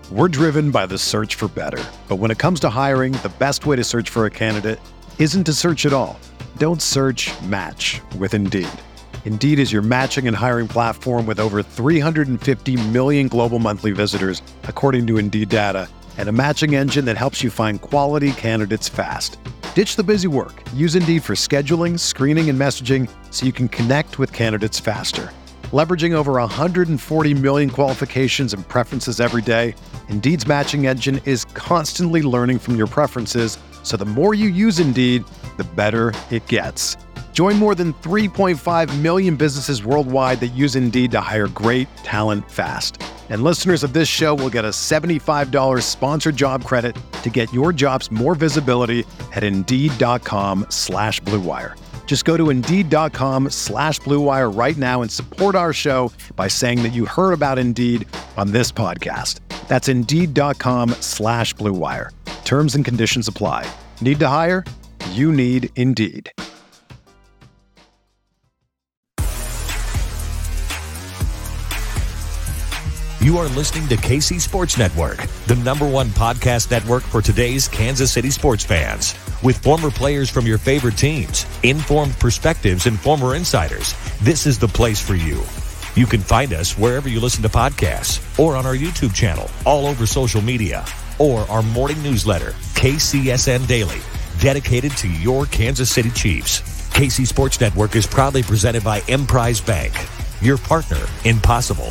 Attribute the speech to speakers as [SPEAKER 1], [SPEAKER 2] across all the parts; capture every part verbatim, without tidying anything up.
[SPEAKER 1] We're driven by the search for better. But when it comes to hiring, the best way to search for a candidate isn't to search at all. Don't search, match with Indeed. Indeed is your matching and hiring platform with over three hundred fifty million global monthly visitors, according to Indeed data, and a matching engine that helps you find quality candidates fast. Ditch the busy work. Use Indeed for scheduling, screening, and messaging so you can connect with candidates faster. Leveraging over one hundred forty million qualifications and preferences every day, Indeed's matching engine is constantly learning from your preferences, so the more you use Indeed, the better it gets. Join more than three point five million businesses worldwide that use Indeed to hire great talent fast. And listeners of this show will get a seventy-five dollars sponsored job credit to get your jobs more visibility at Indeed.com slash Blue Wire. Just go to Indeed.com slash Blue Wire right now and support our show by saying that you heard about Indeed on this podcast. That's Indeed.com slash Blue Wire. Terms and conditions apply. Need to hire? You need Indeed.
[SPEAKER 2] You are listening to K C Sports Network, the number one podcast network for today's Kansas City sports fans. With former players from your favorite teams, informed perspectives, and former insiders, this is the place for you. You can find us wherever you listen to podcasts or on our YouTube channel, all over social media, or our morning newsletter, K C S N Daily, dedicated to your Kansas City Chiefs. K C Sports Network is proudly presented by Emprise Bank, your partner in possible.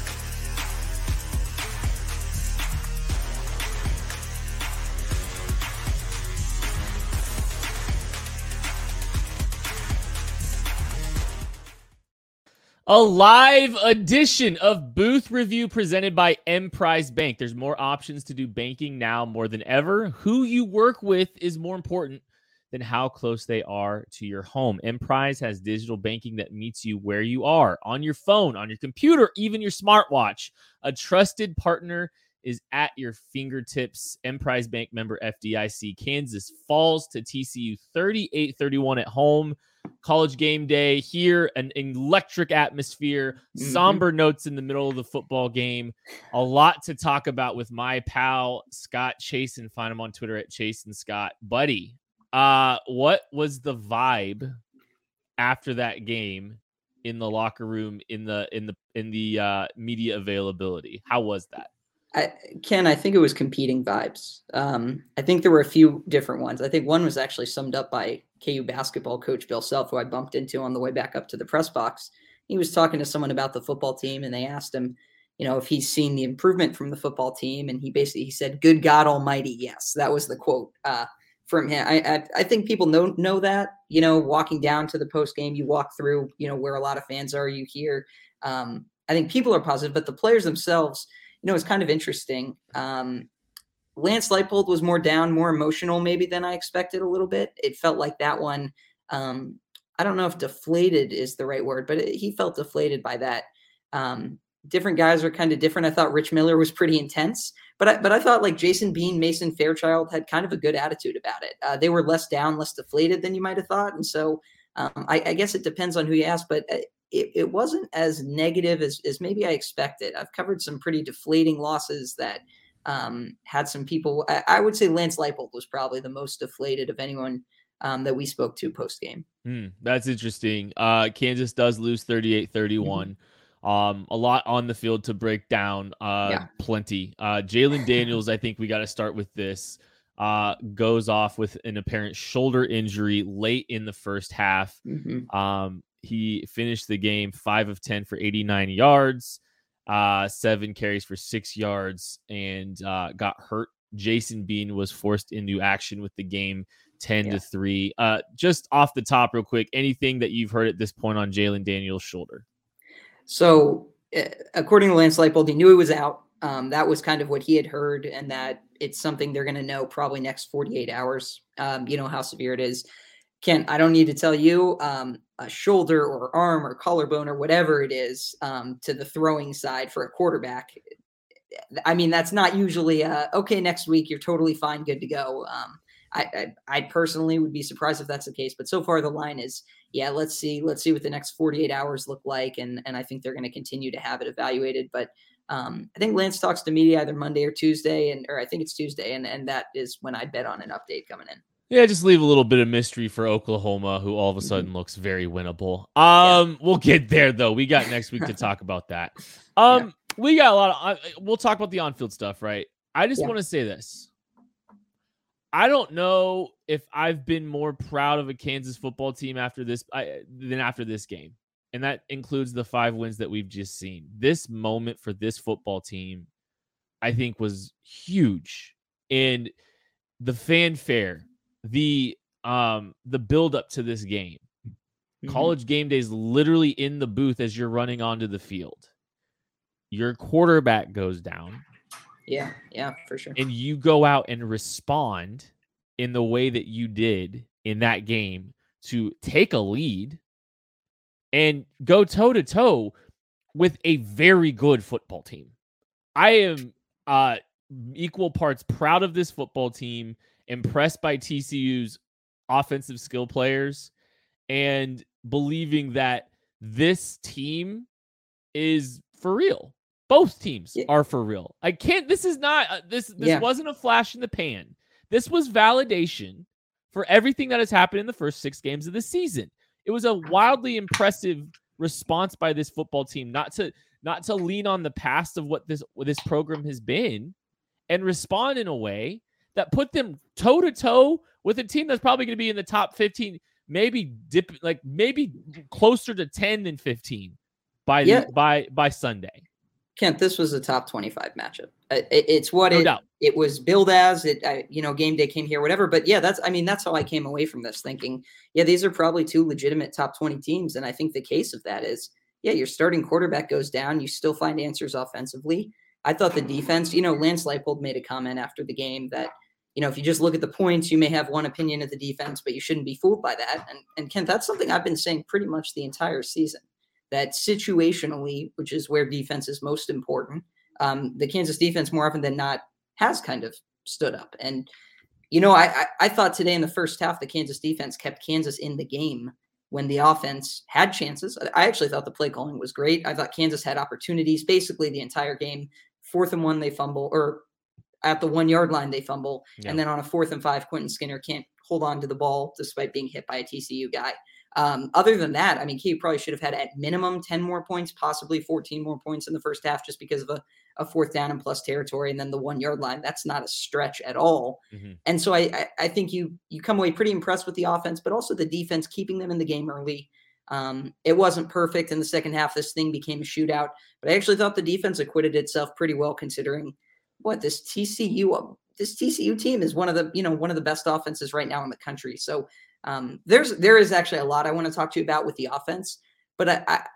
[SPEAKER 3] A live edition of Booth Review presented by Emprise Bank. There's more options to do banking now more than ever. Who you work with is more important than how close they are to your home. Emprise has digital banking that meets you where you are, on your phone, on your computer, even your smartwatch. A trusted partner is at your fingertips. Emprise Bank member F D I C. Kansas falls to T C U thirty-eight thirty-one at home. College game day here, an electric atmosphere, mm-hmm. somber notes in the middle of the football game. A lot to talk about with my pal, Scott Chasen. Find him on Twitter at Chasen Scott. Buddy, uh, what was the vibe after that game in the locker room, in the in the in the uh, media availability? How was that?
[SPEAKER 4] I, Ken, I think it was competing vibes. Um, I think there were a few different ones. I think one was actually summed up by K U basketball coach Bill Self, who I bumped into on the way back up to the press box. He was talking to someone about the football team, and they asked him, you know, if he's seen the improvement from the football team. And he basically he said, "Good God Almighty, yes." That was the quote uh, from him. I, I I think people know know that. You know, walking down to the post game, you walk through, you know, where a lot of fans are. You hear. Um, I think people are positive, but the players themselves. You know, it's kind of interesting. Um, Lance Leipold was more down, more emotional maybe than I expected a little bit. It felt like that one, um, I don't know if deflated is the right word, but it, he felt deflated by that. Um, different guys are kind of different. I thought Rich Miller was pretty intense, but I, but I thought like Jason Bean, Mason Fairchild had kind of a good attitude about it. Uh, they were less down, less deflated than you might have thought. And so um, I, I guess it depends on who you ask, but uh, It, it wasn't as negative as, as maybe I expected. I've covered some pretty deflating losses that um, had some people. I, I would say Lance Leipold was probably the most deflated of anyone um, that we spoke to post game.
[SPEAKER 3] Mm, that's interesting. Uh, Kansas does lose thirty-eight thirty-one. Mm-hmm. Um, a lot on the field to break down. Uh, yeah. Plenty. Uh, Jalen Daniels, I think we got to start with this. Uh, goes off with an apparent shoulder injury late in the first half. Mm-hmm. Um, He finished the game five of ten for eighty-nine yards, uh, seven carries for six yards, and uh, got hurt. Jason Bean was forced into action with the game ten yeah. to three. Uh, just off the top real quick, anything that you've heard at this point on Jalen Daniels' shoulder?
[SPEAKER 4] So uh, according to Lance Leipold, he knew he was out. Um, that was kind of what he had heard, and that it's something they're going to know probably next forty-eight hours. Um, you know how severe it is. Ken, I don't need to tell you, um, a shoulder or arm or collarbone or whatever it is um, to the throwing side for a quarterback. I mean, that's not usually, uh, okay, next week, you're totally fine, good to go. Um, I, I, I personally would be surprised if that's the case. But so far the line is, yeah, let's see. Let's see what the next forty-eight hours look like. And, and I think they're going to continue to have it evaluated. But Um, I think Lance talks to media either Monday or Tuesday, and or I think it's Tuesday, and, and that is when I bet on an update coming in.
[SPEAKER 3] Yeah, just leave a little bit of mystery for Oklahoma, who all of a sudden looks very winnable. Um, yeah. We'll get there though. We got next week to talk about that. Um, yeah. We got a lot of. Uh, we'll talk about the on-field stuff, right? I just yeah. want to say this. I don't know if I've been more proud of a Kansas football team after this I, than after this game, and that includes the five wins that we've just seen. This moment for this football team, I think, was huge, and the fanfare. The um the build up to this game. Mm-hmm. College game day is literally in the booth as you're running onto the field. Your quarterback goes down.
[SPEAKER 4] Yeah, yeah, for sure.
[SPEAKER 3] And you go out and respond in the way that you did in that game to take a lead and go toe to toe with a very good football team. I am uh equal parts proud of this football team, impressed by T C U's offensive skill players, and believing that this team is for real. Both teams yeah. are for real. I can't, this is not, uh, this this yeah. wasn't a flash in the pan. This was validation for everything that has happened in the first six games of the season. It was a wildly impressive response by this football team, not to not to lean on the past of what this, what this program has been, and respond in a way that put them toe to toe with a team that's probably going to be in the top fifteen, maybe dip, like maybe closer to ten than fifteen by yeah. the, by by Sunday.
[SPEAKER 4] Kent, this was a top twenty-five matchup. It, it's what
[SPEAKER 3] no
[SPEAKER 4] it
[SPEAKER 3] doubt.
[SPEAKER 4] it was billed as. It I, you know, game day came here, whatever. But yeah, that's I mean that's how I came away from this thinking, yeah, these are probably two legitimate top twenty teams, and I think the case of that is, yeah, your starting quarterback goes down, you still find answers offensively. I thought the defense, you know, Lance Leipold made a comment after the game that, you know, if you just look at the points, you may have one opinion of the defense, but you shouldn't be fooled by that. And, and Kent, that's something I've been saying pretty much the entire season, that situationally, which is where defense is most important, um, the Kansas defense more often than not has kind of stood up. And, you know, I, I, I thought today in the first half, the Kansas defense kept Kansas in the game when the offense had chances. I actually thought the play calling was great. I thought Kansas had opportunities basically the entire game. Fourth and one, they fumble, or at the one yard line, they fumble. Yeah. And then on a fourth and five, Quentin Skinner can't hold on to the ball despite being hit by a T C U guy. Um, other than that, I mean, K U probably should have had at minimum ten more points, possibly fourteen more points in the first half, just because of a, a fourth down and plus territory. And then the one yard line, that's not a stretch at all. Mm-hmm. And so I, I, I think you, you come away pretty impressed with the offense, but also the defense, keeping them in the game early. Um, it wasn't perfect in the second half. This thing became a shootout, but I actually thought the defense acquitted itself pretty well, considering what this T C U, this T C U team is one of the, you know, one of the best offenses right now in the country. So um, there's, there is actually a lot I want to talk to you about with the offense, but I, I,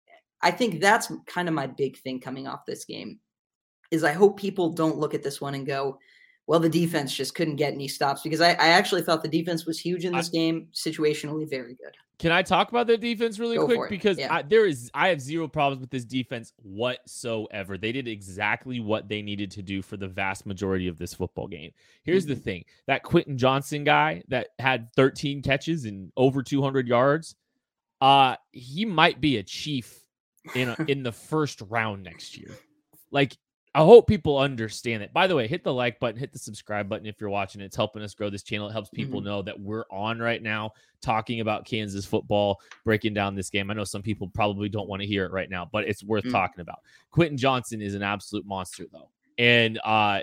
[SPEAKER 4] I think that's kind of my big thing coming off this game is I hope people don't look at this one and go, well, the defense just couldn't get any stops, because I, I actually thought the defense was huge in this I, game, situationally very good.
[SPEAKER 3] Can I talk about the defense really
[SPEAKER 4] Go
[SPEAKER 3] quick? Because
[SPEAKER 4] yeah.
[SPEAKER 3] I, there is, I have zero problems with this defense whatsoever. They did exactly what they needed to do for the vast majority of this football game. Here's mm-hmm. the thing: that Quentin Johnson guy that had thirteen catches and over two hundred yards, uh, he might be a Chief in a, in the first round next year. Like, I hope people understand it. By the way, hit the like button, hit the subscribe button if you're watching. It's helping us grow this channel. It helps people mm-hmm. know that we're on right now talking about Kansas football, breaking down this game. I know some people probably don't want to hear it right now, but it's worth mm-hmm. talking about. Quentin Johnson is an absolute monster, though. And uh,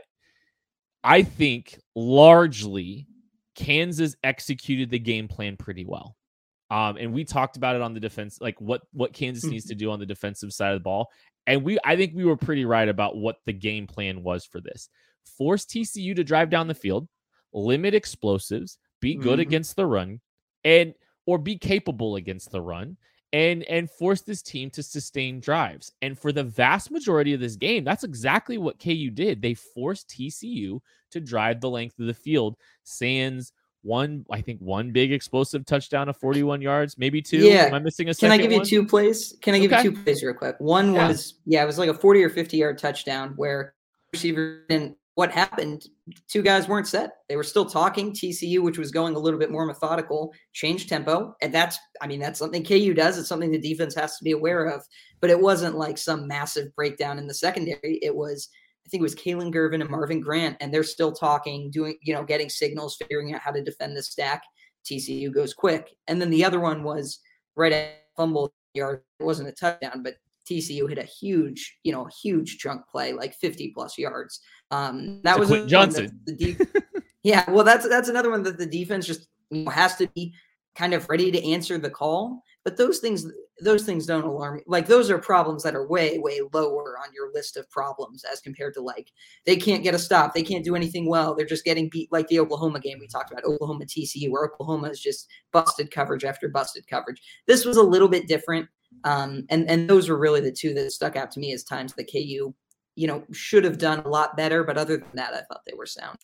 [SPEAKER 3] I think largely Kansas executed the game plan pretty well. Um, and we talked about it on the defense, like what, what Kansas mm-hmm. needs to do on the defensive side of the ball. And we, I think we were pretty right about what the game plan was for this. Force T C U to drive down the field, limit explosives, be good mm-hmm. against the run, and or be capable against the run, and and force this team to sustain drives. And for the vast majority of this game, that's exactly what K U did. They forced T C U to drive the length of the field. Sans one, I think one big explosive touchdown of forty-one yards, maybe two.
[SPEAKER 4] Yeah.
[SPEAKER 3] Am I missing a
[SPEAKER 4] Can
[SPEAKER 3] second
[SPEAKER 4] I give you
[SPEAKER 3] one?
[SPEAKER 4] two plays? Can I give
[SPEAKER 3] okay.
[SPEAKER 4] you two plays real quick? One
[SPEAKER 3] yeah.
[SPEAKER 4] was, yeah, it was like a forty or fifty yard touchdown where receiver didn't what happened, two guys weren't set. They were still talking. T C U, which was going a little bit more methodical, changed tempo. And that's, I mean, that's something K U does. It's something the defense has to be aware of. But it wasn't like some massive breakdown in the secondary. It was, I think it was Kalen Gervin and Marvin Grant, and they're still talking, doing, you know, getting signals, figuring out how to defend the stack. T C U goes quick. And then the other one was right at fumble yard. It wasn't a touchdown, but T C U hit a huge, you know, huge chunk play, like fifty plus yards. Um, that was
[SPEAKER 3] Quentin Johnson.
[SPEAKER 4] The, the def- yeah, well, that's that's another one that the defense just, you know, has to be kind of ready to answer the call. But those things, those things don't alarm me. Like, those are problems that are way, way lower on your list of problems as compared to, like, they can't get a stop, they can't do anything well, they're just getting beat, like the Oklahoma game we talked about, Oklahoma T C U, where Oklahoma is just busted coverage after busted coverage. This was a little bit different. Um, and, and those were really the two that stuck out to me as times that K U, you know, should have done a lot better. But other than that, I thought they were sound.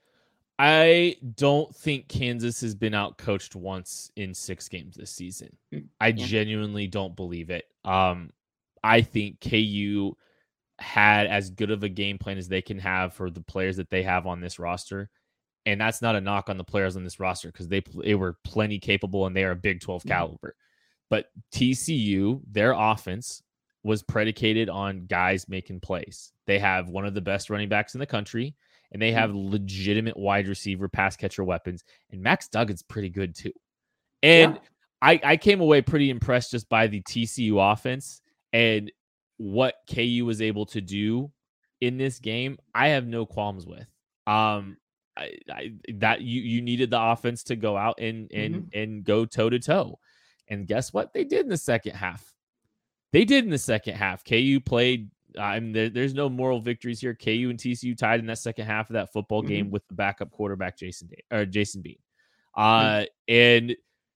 [SPEAKER 3] I don't think Kansas has been outcoached once in six games this season. I
[SPEAKER 4] Yeah.
[SPEAKER 3] genuinely don't believe it. Um, I think K U had as good of a game plan as they can have for the players that they have on this roster. And that's not a knock on the players on this roster, because they, they were plenty capable and they are a Big twelve
[SPEAKER 4] Mhm.
[SPEAKER 3] caliber. But T C U, their offense was predicated on guys making plays. They have one of the best running backs in the country, and they have legitimate wide receiver pass catcher weapons. And Max Duggan's pretty good too. And
[SPEAKER 4] Yeah.
[SPEAKER 3] I, I came away pretty impressed just by the T C U offense and what K U was able to do in this game. I have no qualms with. Um, I, I that you you needed the offense to go out and and
[SPEAKER 4] Mhm.
[SPEAKER 3] and go toe to toe. And guess what they did in the second half? They did in the second half. K U played. I mean, there, there's no moral victories here. K U and T C U tied in that second half of that football game
[SPEAKER 4] Mhm.
[SPEAKER 3] with the backup quarterback Jason Day, or Jason Bean. Uh, and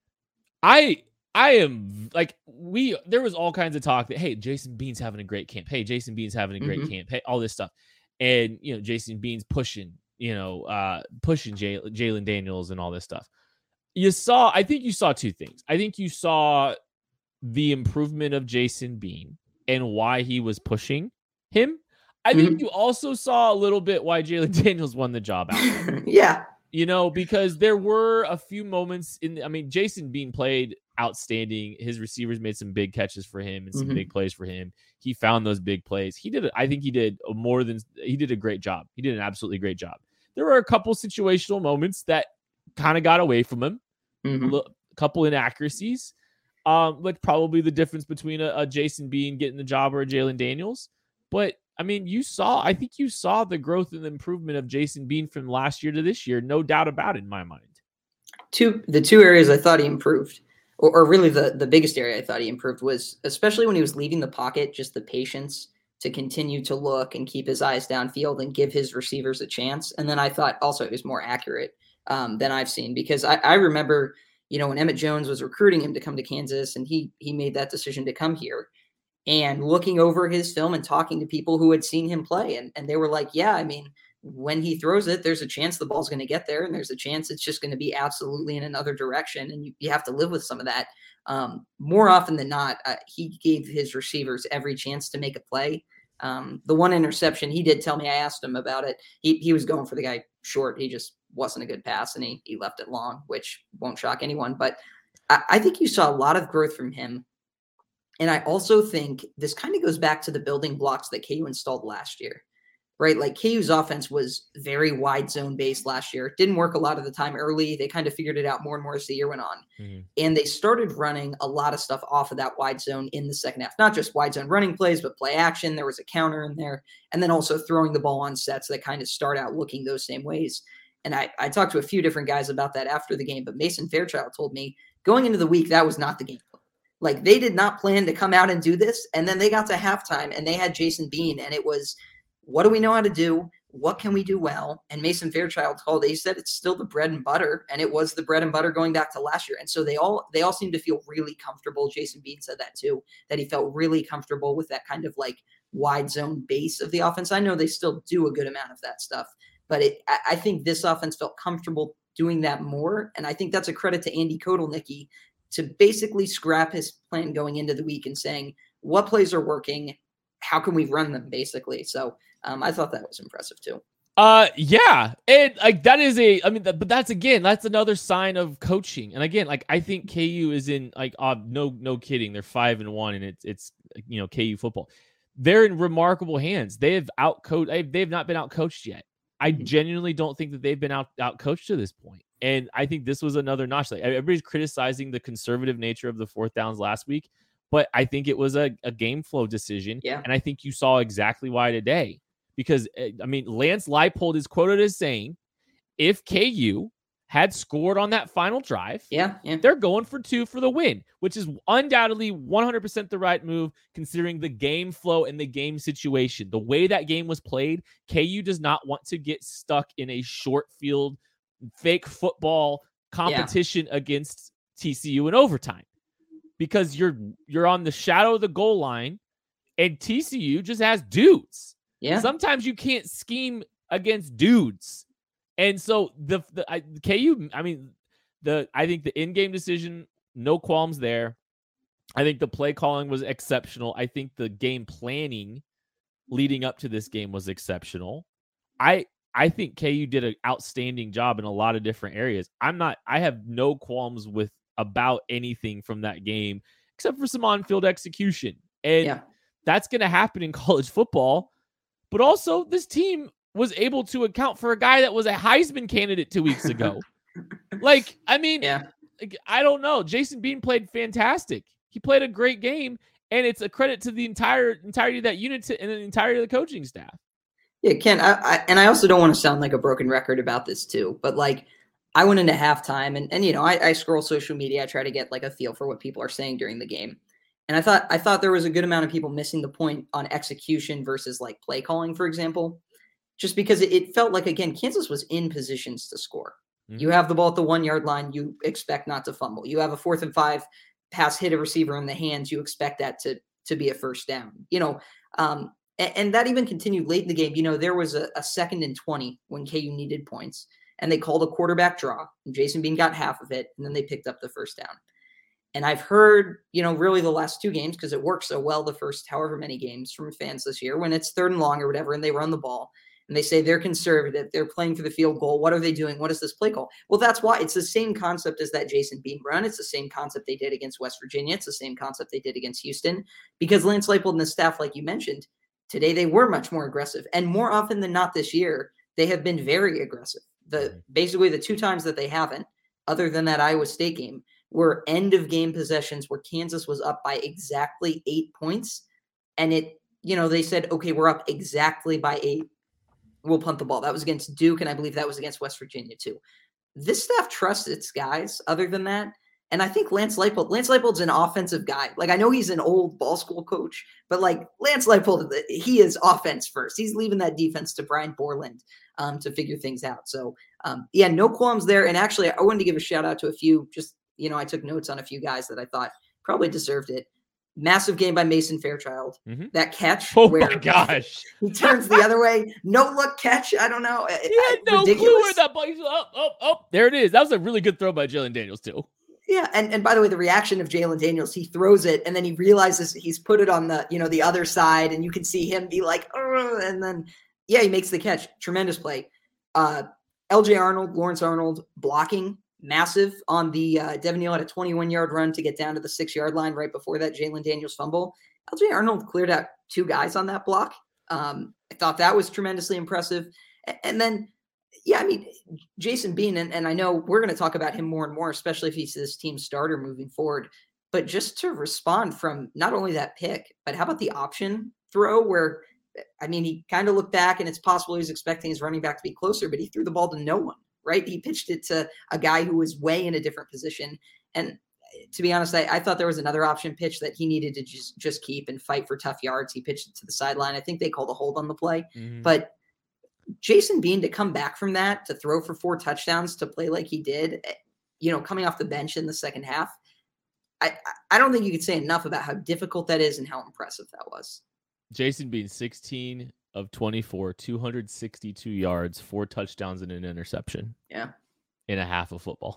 [SPEAKER 3] I I am like we. There was all kinds of talk that, hey, Jason Bean's having a great camp. Hey, Jason Bean's having a great
[SPEAKER 4] Mhm.
[SPEAKER 3] camp. Hey, all this stuff, and you know, Jason Bean's pushing, you know, uh, pushing Jay, Jalen Daniels and all this stuff. You saw, I think you saw two things. I think you saw the improvement of Jason Bean and why he was pushing him. I think
[SPEAKER 4] Mhm.
[SPEAKER 3] you also saw a little bit why Jalen Daniels won the job out.
[SPEAKER 4] Yeah.
[SPEAKER 3] You know, because there were a few moments in, I mean, Jason Bean played outstanding. His receivers made some big catches for him and some
[SPEAKER 4] Mhm.
[SPEAKER 3] big plays for him. He found those big plays. He did, I think he did more than, he did a great job. He did an absolutely great job. There were a couple situational moments that kind of got away from him.
[SPEAKER 4] Mhm.
[SPEAKER 3] A couple inaccuracies, um, like probably the difference between a, a Jason Bean getting the job or a Jalen Daniels. But I mean, you saw, I think you saw the growth and the improvement of Jason Bean from last year to this year, no doubt about it in my mind.
[SPEAKER 4] Two the two areas I thought he improved, or, or really the the biggest area I thought he improved was, especially when he was leaving the pocket, just the patience to continue to look and keep his eyes downfield and give his receivers a chance. And then I thought also he was more accurate um, than I've seen, because I, I remember, you know, when Emmett Jones was recruiting him to come to Kansas and he he made that decision to come here, and looking over his film and talking to people who had seen him play. And, and they were like, yeah, I mean, when he throws it, there's a chance the ball's going to get there. And there's a chance it's just going to be absolutely in another direction. And you, you have to live with some of that. Um, more often than not, uh, he gave his receivers every chance to make a play. Um, the one interception, he did tell me, I asked him about it. He, he was going for the guy short. He just wasn't a good pass, and he, he left it long, which won't shock anyone. But I, I think you saw a lot of growth from him. And I also think this kind of goes back to the building blocks that K U installed last year, right? Like K U's offense was very wide zone based last year. It didn't work a lot of the time early. They kind of figured it out more and more as the year went on.
[SPEAKER 3] Mm-hmm.
[SPEAKER 4] And they started running a lot of stuff off of that wide zone in the second half, not just wide zone running plays, but play action. There was a counter in there, and then also throwing the ball on sets that kind of start out looking those same ways. And I, I talked to a few different guys about that after the game, but Mason Fairchild told me going into the week, that was not the game plan. Like, they did not plan to come out and do this. And then they got to halftime and they had Jason Bean, and it was, what do we know how to do? What can we do well? And Mason Fairchild called it. He said it's still the bread and butter, and it was the bread and butter going back to last year. And so they all they all seem to feel really comfortable. Jason Bean said that too, that he felt really comfortable with that kind of like wide zone base of the offense. I know they still do a good amount of that stuff, but it, I, I think this offense felt comfortable doing that more. And I think that's a credit to Andy Kotelnicki to basically scrap his plan going into the week and saying, what plays are working? How can we run them, basically? So um, I thought that was impressive too.
[SPEAKER 3] Uh, yeah, and like that is a. I mean, th- but that's again, that's another sign of coaching. And again, like I think K U is in like, uh, no, no kidding, they're five and one, and it's it's you know K U football. They're in remarkable hands. They have out coached. They've not been out coached yet. I genuinely don't think that they've been out out coached to this point. And I think this was another notch. Like everybody's criticizing the conservative nature of the fourth downs last week, but I think it was a, a game flow decision.
[SPEAKER 4] Yeah.
[SPEAKER 3] And I think you saw exactly why today. Because, I mean, Lance Leipold is quoted as saying, if K U had scored on that final drive,
[SPEAKER 4] yeah, yeah.
[SPEAKER 3] they're going for two for the win, which is undoubtedly one hundred percent the right move considering the game flow and the game situation. The way that game was played, K U does not want to get stuck in a short field, fake football competition yeah. against T C U in overtime because you're you're on the shadow of the goal line and T C U just has dudes.
[SPEAKER 4] Yeah.
[SPEAKER 3] Sometimes you can't scheme against dudes. And so the, the I, K U, I mean, the I think the in-game decision, no qualms there. I think the play calling was exceptional. I think the game planning leading up to this game was exceptional. I I think K U did an outstanding job in a lot of different areas. I'm not, I have no qualms with about anything from that game except for some on-field execution. And
[SPEAKER 4] yeah.
[SPEAKER 3] that's going to happen in college football. But also, this team was able to account for a guy that was a Heisman candidate two weeks ago. like, I mean,
[SPEAKER 4] yeah.
[SPEAKER 3] like, I don't know. Jason Bean played fantastic. He played a great game, and it's a credit to the entire entirety of that unit and the entirety of the coaching staff.
[SPEAKER 4] Yeah, Ken, I, I, and I also don't want to sound like a broken record about this too, but like I went into halftime, and and you know, I, I scroll social media, I try to get like a feel for what people are saying during the game. And I thought I thought there was a good amount of people missing the point on execution versus like play calling, for example, just because it, it felt like, again, Kansas was in positions to score. Mm-hmm. You have the ball at the one yard line. You expect not to fumble. You have a fourth and five pass, hit a receiver in the hands. You expect that to, to be a first down, you know, um, and, and that even continued late in the game. You know, there was a, a second and twenty when K U needed points and they called a quarterback draw and Jason Bean got half of it. And then they picked up the first down. And I've heard, you know, really the last two games, because it worked so well the first however many games from fans this year, when it's third and long or whatever, and they run the ball and they say they're conservative, they're playing for the field goal. What are they doing? What is this play call? Well, that's why it's the same concept as that Jason Bean run. It's the same concept they did against West Virginia. It's the same concept they did against Houston, because Lance Leipold and the staff, like you mentioned, today they were much more aggressive. And more often than not this year, they have been very aggressive. The basically the two times that they haven't, other than that Iowa State game, were end of game possessions where Kansas was up by exactly eight points. And it, you know, they said, okay, we're up exactly by eight. We'll punt the ball. That was against Duke. And I believe that was against West Virginia too. This staff trusts its guys other than that. And I think Lance Leipold, Lance Leipold's an offensive guy. Like, I know he's an old ball school coach, but like Lance Leipold, he is offense first. He's leaving that defense to Brian Borland um, to figure things out. So um, yeah, no qualms there. And actually I wanted to give a shout out to a few, just, you know, I took notes on a few guys that I thought probably deserved it. Massive game by Mason Fairchild. Mm-hmm. That catch.
[SPEAKER 3] Oh
[SPEAKER 4] where
[SPEAKER 3] my gosh.
[SPEAKER 4] He turns the other way. No look catch. I don't know.
[SPEAKER 3] He had no ridiculous. clue where that ball. Oh, oh, oh, there it is. That was a really good throw by Jalen Daniels too.
[SPEAKER 4] Yeah. And, and by the way, the reaction of Jalen Daniels, he throws it and then he realizes he's put it on the, you know, the other side, and you can see him be like, oh, and then, yeah, he makes the catch. Tremendous play. Uh, L J Arnold, Lawrence Arnold blocking. Massive on the uh, Devin Neal had a twenty-one yard run to get down to the six yard line right before that Jalen Daniels fumble. L J Arnold cleared out two guys on that block. Um, I thought that was tremendously impressive. And then, yeah, I mean, Jason Bean, and, and I know we're going to talk about him more and more, especially if he's this team starter moving forward. But just to respond from not only that pick, but how about the option throw where, I mean, he kind of looked back and it's possible he's expecting his running back to be closer, but he threw the ball to no one. Right. He pitched it to a guy who was way in a different position. And to be honest, I, I thought there was another option pitch that he needed to just, just keep and fight for tough yards. He pitched it to the sideline. I think they called a hold on the play, mm-hmm. but Jason Bean to come back from that, to throw for four touchdowns, to play like he did, you know, coming off the bench in the second half. I, I don't think you could say enough about how difficult that is and how impressive that was.
[SPEAKER 3] Jason Bean, sixteen of twenty-four, two hundred sixty-two yards, four touchdowns and an interception.
[SPEAKER 4] Yeah.
[SPEAKER 3] In a half of football.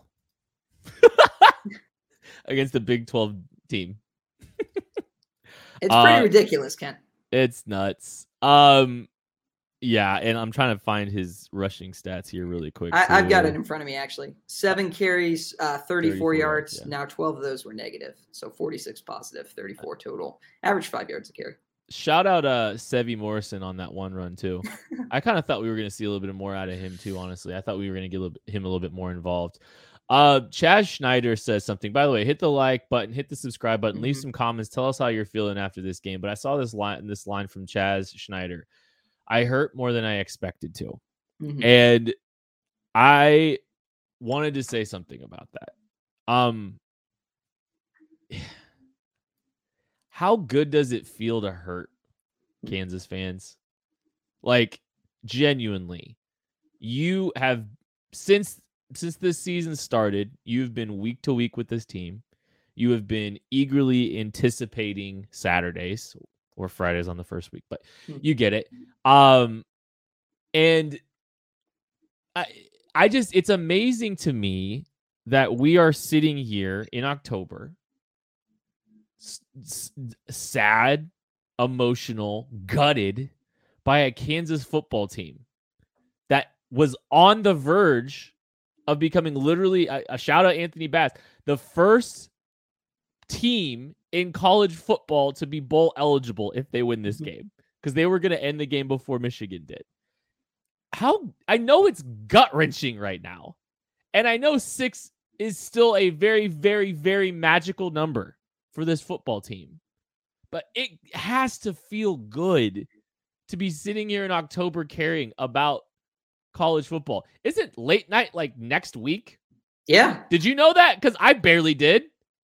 [SPEAKER 3] Against the Big twelve team.
[SPEAKER 4] It's pretty uh, ridiculous, Ken.
[SPEAKER 3] It's nuts. Um, Yeah, and I'm trying to find his rushing stats here really quick.
[SPEAKER 4] I, I've got it in front of me, actually. Seven carries, uh, thirty-four, thirty-four yards. yards yeah. Now twelve of those were negative. So forty-six positive, thirty-four total. Average five yards a carry.
[SPEAKER 3] Shout out uh, Sevy Morrison on that one run, too. I kind of thought we were going to see a little bit more out of him, too, honestly. I thought we were going to get him a little bit more involved. Uh, Chaz Schneider says something. By the way, hit the like button, hit the subscribe button, mm-hmm. leave some comments. Tell us how you're feeling after this game. But I saw this line, this line from Chaz Schneider. I hurt more than I expected to. Mm-hmm. And I wanted to say something about that. Um, how good does it feel to hurt Kansas fans? Like, genuinely, you have, since, since this season started, you've been week to week with this team. You have been eagerly anticipating Saturdays or Fridays on the first week, but you get it. Um, and I, I just, it's amazing to me that we are sitting here in October, s- s- sad, emotional, gutted by a Kansas football team that was on the verge of becoming literally a, a shout out Anthony Bass, the first team in college football to be bowl eligible if they win this game, because they were going to end the game before Michigan did. How I know it's gut wrenching right now. And I know six is still a very, very, very magical number for this football team, but it has to feel good to be sitting here in October caring about college football. Isn't late night like next week?
[SPEAKER 4] Yeah.
[SPEAKER 3] Did you know that? Because I barely did.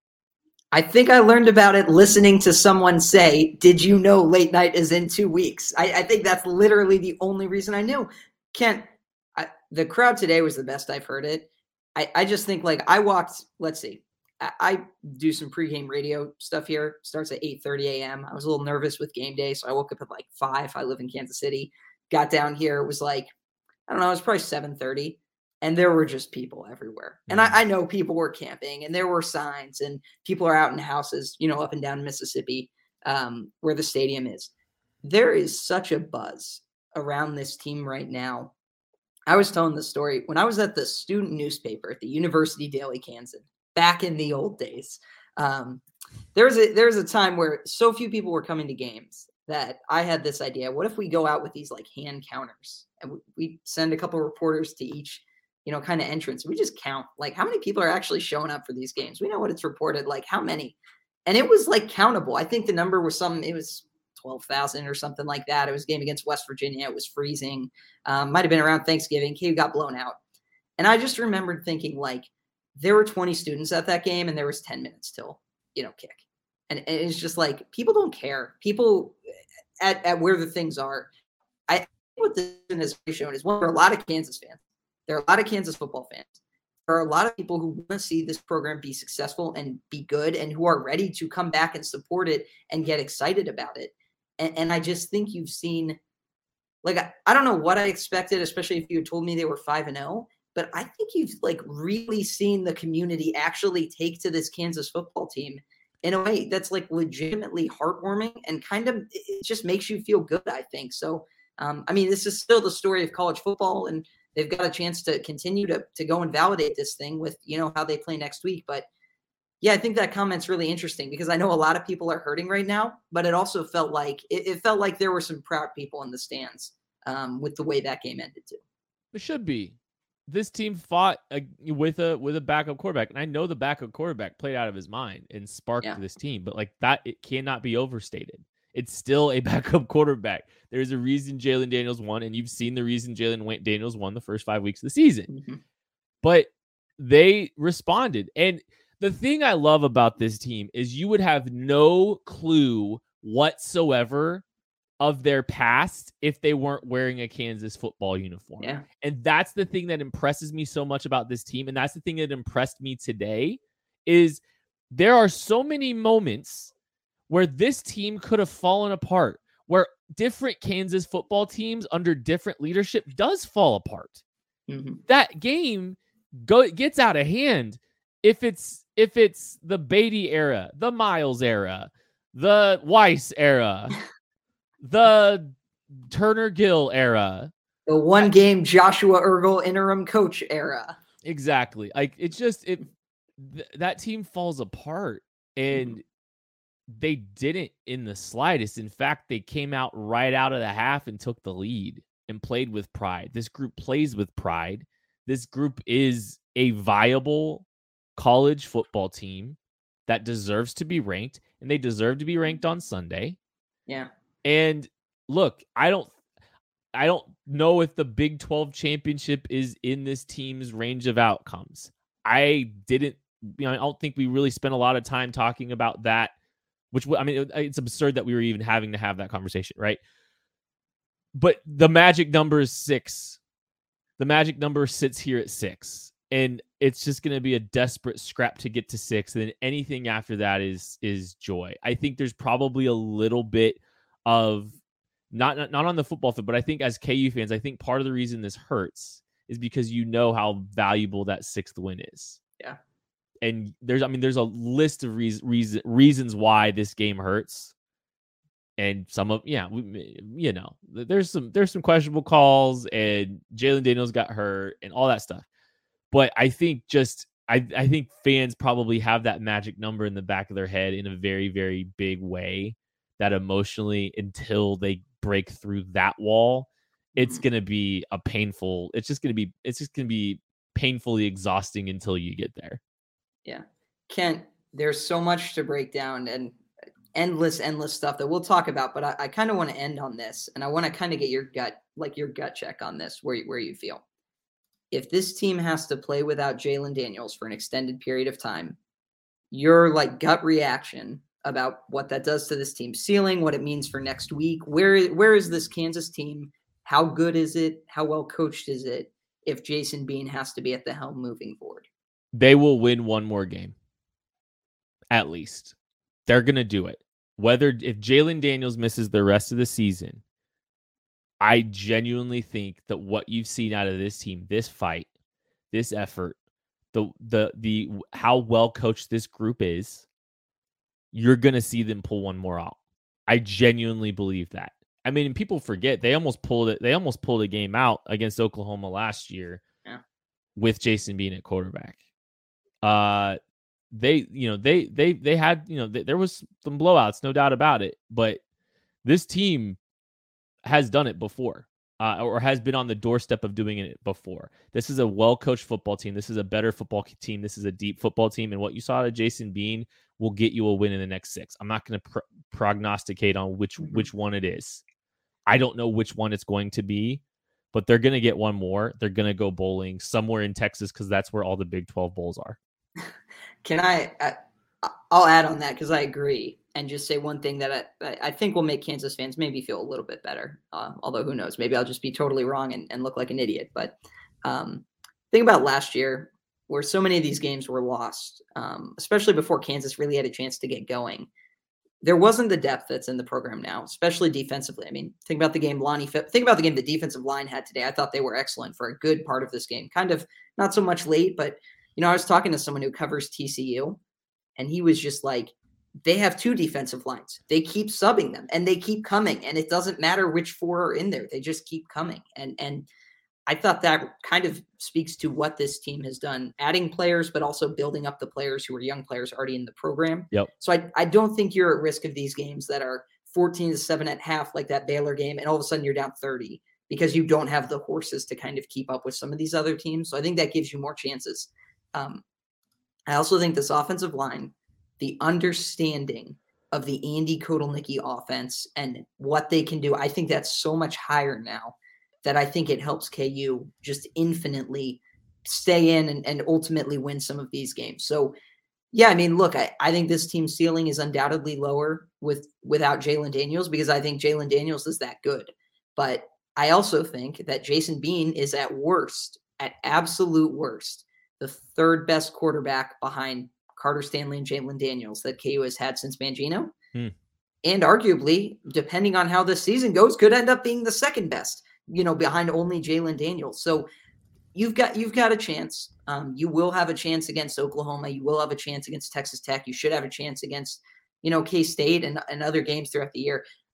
[SPEAKER 4] I think I learned about it listening to someone say, did you know late night is in two weeks? I, I think that's literally the only reason I knew. Kent, I, the crowd today was the best I've heard it. I, I just think, like, I walked, let's see, I, I do some pregame radio stuff here. Starts at eight thirty a.m. I was a little nervous with game day, so I woke up at like five. I live in Kansas City. Got down here. It was like, I don't know, it was probably seven thirty. And there were just people everywhere. And I, I know people were camping and there were signs and people are out in houses, you know, up and down Mississippi, um, where the stadium is. There is such a buzz around this team right now. I was telling the story when I was at the student newspaper at the University Daily Kansan back in the old days. Um, there was a, there was a time where so few people were coming to games that I had this idea. What if we go out with these like hand counters and we, we send a couple of reporters to each, you know, kind of entrance. We just count like how many people are actually showing up for these games. We know what it's reported, like how many, and it was like countable. I think the number was some, it was twelve thousand or something like that. It was a game against West Virginia. It was freezing. Um, might've been around Thanksgiving. K U got blown out. And I just remembered thinking like there were twenty students at that game and there was ten minutes till, you know, kick. And, and it's just like, people don't care. People at, at where the things are. I think what this has shown is one, there are a lot of Kansas fans. There are a lot of Kansas football fans. There are a lot of people who want to see this program be successful and be good and who are ready to come back and support it and get excited about it. And, and I just think you've seen, like, I, I don't know what I expected, especially if you had told me they were five and oh, but I think you've like really seen the community actually take to this Kansas football team in a way that's like legitimately heartwarming and kind of, it just makes you feel good, I think. So, um, I mean, this is still the story of college football, and they've got a chance to continue to, to go and validate this thing with, you know, how they play next week. But yeah, I think that comment's really interesting because I know a lot of people are hurting right now, but it also felt like it, it felt like there were some proud people in the stands um, with the way that game ended too.
[SPEAKER 3] It should be. This team fought a, with a with a backup quarterback, and I know the backup quarterback played out of his mind and sparked yeah. this team, but like that, it cannot be overstated. It's still a backup quarterback. There's a reason Jalen Daniels won, and you've seen the reason Jalen Daniels won the first five weeks of the season. Mm-hmm. But they responded. And the thing I love about this team is you would have no clue whatsoever of their past if they weren't wearing a Kansas football uniform.
[SPEAKER 4] Yeah.
[SPEAKER 3] And that's the thing that impresses me so much about this team. And that's the thing that impressed me today is there are so many moments where this team could have fallen apart, where different Kansas football teams under different leadership does fall apart. Mm-hmm. That game go gets out of hand if it's if it's the Beatty era, the Miles era, the Weiss era, the Turner Gill era.
[SPEAKER 4] The one game Joshua Ergel interim coach era.
[SPEAKER 3] Exactly. Like it's just it th- that team falls apart, and mm-hmm. they didn't in the slightest. In fact, they came out right out of the half and took the lead and played with pride. This group plays with pride. This group is a viable college football team that deserves to be ranked, and they deserve to be ranked on Sunday.
[SPEAKER 4] Yeah.
[SPEAKER 3] And look, I don't I don't know if the Big twelve championship is in this team's range of outcomes. I didn't, you know, I don't think we really spent a lot of time talking about that, which, I mean, it's absurd that we were even having to have that conversation, right? But the magic number is six. The magic number sits here at six. And it's just going to be a desperate scrap to get to six. And then anything after that is is joy. I think there's probably a little bit of, not, not, not on the football field, but I think as K U fans, I think part of the reason this hurts is because you know how valuable that sixth win is.
[SPEAKER 4] Yeah.
[SPEAKER 3] And there's, I mean, there's a list of reason, reason, reasons why this game hurts. And some of, yeah, we, you know, there's some, there's some questionable calls, and Jalen Daniels got hurt and all that stuff. But I think just, I, I think fans probably have that magic number in the back of their head in a very, very big way, that emotionally, until they break through that wall, it's going to be a painful, it's just going to be, it's just going to be painfully exhausting until you get there.
[SPEAKER 4] Yeah. Kent, there's so much to break down and endless, endless stuff that we'll talk about, but I, I kind of want to end on this, and I want to kind of get your gut, like your gut check on this, where, where you feel. If this team has to play without Jalen Daniels for an extended period of time, your like gut reaction about what that does to this team's ceiling, what it means for next week, where, where is this Kansas team? How good is it? How well coached is it if Jason Bean has to be at the helm moving forward?
[SPEAKER 3] They will win one more game. At least. They're going to do it. Whether, if Jalen Daniels misses the rest of the season, I genuinely think that what you've seen out of this team, this fight, this effort, the the the how well coached this group is, you're going to see them pull one more out. I genuinely believe that. I mean, people forget they almost pulled it. They almost pulled a game out against Oklahoma last year,
[SPEAKER 4] yeah, with
[SPEAKER 3] Jason Bean at quarterback. Uh, they, you know, they they they had, you know, th- there was some blowouts, no doubt about it. But this team has done it before, uh, or has been on the doorstep of doing it before. This is a well-coached football team. This is a better football team. This is a deep football team. And what you saw out of Jason Bean will get you a win in the next six. I'm not going to pr- prognosticate on which mm-hmm. which one it is. I don't know which one it's going to be, but they're going to get one more. They're going to go bowling somewhere in Texas, because that's where all the Big twelve bowls are.
[SPEAKER 4] Can I, I I'll add on that, because I agree, and just say one thing that I, I think will make Kansas fans maybe feel a little bit better. Uh, although who knows, maybe I'll just be totally wrong and, and look like an idiot. But um, think about last year, where so many of these games were lost, um, especially before Kansas really had a chance to get going. There wasn't the depth that's in the program now, especially defensively. I mean, think about the game Lonnie, think about the game the defensive line had today. I thought they were excellent for a good part of this game. Kind of not so much late, but you know, I was talking to someone who covers T C U, and he was just like, they have two defensive lines. They keep subbing them, and they keep coming, and it doesn't matter which four are in there. They just keep coming. And and I thought that kind of speaks to what this team has done, adding players, but also building up the players who are young players already in the program.
[SPEAKER 3] Yep.
[SPEAKER 4] So I, I don't think you're at risk of these games that are fourteen to seven at half, like that Baylor game, and all of a sudden you're down thirty because you don't have the horses to kind of keep up with some of these other teams. So I think that gives you more chances. Um, I also think this offensive line, the understanding of the Andy Kotelnicki offense and what they can do, I think that's so much higher now that I think it helps K U just infinitely stay in and, and ultimately win some of these games. So, yeah, I mean, look, I, I think this team's ceiling is undoubtedly lower with without Jalen Daniels, because I think Jalen Daniels is that good. But I also think that Jason Bean is at worst, at absolute worst, the third best quarterback behind Carter Stanley and Jalen Daniels that K U has had since Mangino. Hmm. And arguably, depending on how this season goes, could end up being the second best, you know, behind only Jalen Daniels. So you've got, you've got a chance. Um, you will have a chance against Oklahoma. You will have a chance against Texas Tech. You should have a chance against, you know, K-State and, and other games throughout the year.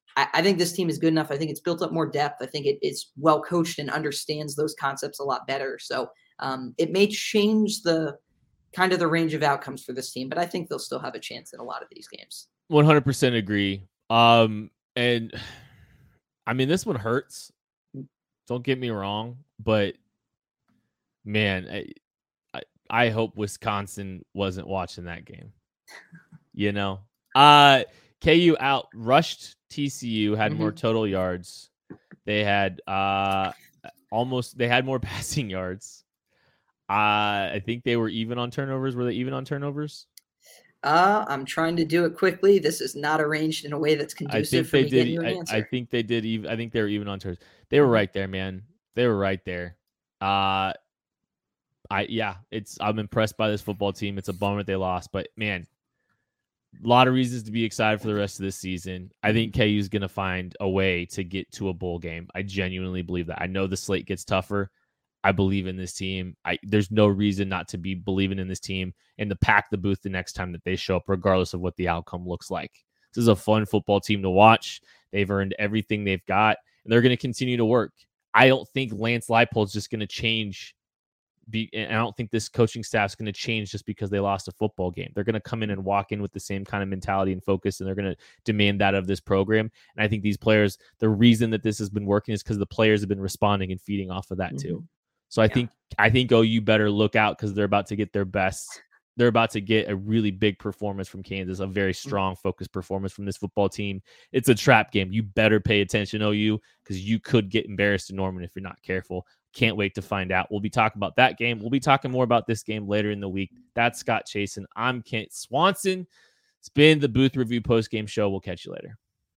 [SPEAKER 4] I, I think this team is good enough. I think it's built up more depth. I think it, it's well coached and understands those concepts a lot better. So um, it may change the kind of the range of outcomes for this team, but I think they'll still have a chance in a lot of these games.
[SPEAKER 3] one hundred percent agree. Um, and I mean, this one hurts. Don't get me wrong, but man, I, I, I hope Wisconsin wasn't watching that game. You know, uh, K U out rushed T C U, had mm-hmm. more total yards. They had uh, almost they had more passing yards. Uh, I think they were even on turnovers. Were they even on turnovers?
[SPEAKER 4] Uh, I'm trying to do it quickly. This is not arranged in a way that's conducive for me
[SPEAKER 3] did,
[SPEAKER 4] getting you an
[SPEAKER 3] I,
[SPEAKER 4] answer.
[SPEAKER 3] I think they did. Even I think they were even on turnovers. They were mm-hmm. right there, man. They were right there. Uh, I yeah, it's I'm impressed by this football team. It's a bummer they lost, but man, a lot of reasons to be excited for the rest of this season. I think K U is going to find a way to get to a bowl game. I genuinely believe that. I know the slate gets tougher. I believe in this team. I there's no reason not to be believing in this team and to pack the booth the next time that they show up, regardless of what the outcome looks like. This is a fun football team to watch. They've earned everything they've got, and they're going to continue to work. I don't think Lance Leipold is just going to change. Be, and I don't think this coaching staff is going to change just because they lost a football game. They're going to come in and walk in with the same kind of mentality and focus, and they're going to demand that of this program. And I think these players, the reason that this has been working is because the players have been responding and feeding off of that mm-hmm. too. So I yeah. think I think oh, you better look out because they're about to get their best. They're about to get a really big performance from Kansas, a very strong, focused performance from this football team. It's a trap game. You better pay attention, O U, because you could get embarrassed in Norman if you're not careful. Can't wait to find out. We'll be talking about that game. We'll be talking more about this game later in the week. That's Scott Chasen. I'm Kent Swanson. It's been the Booth Review post-game show. We'll catch you later.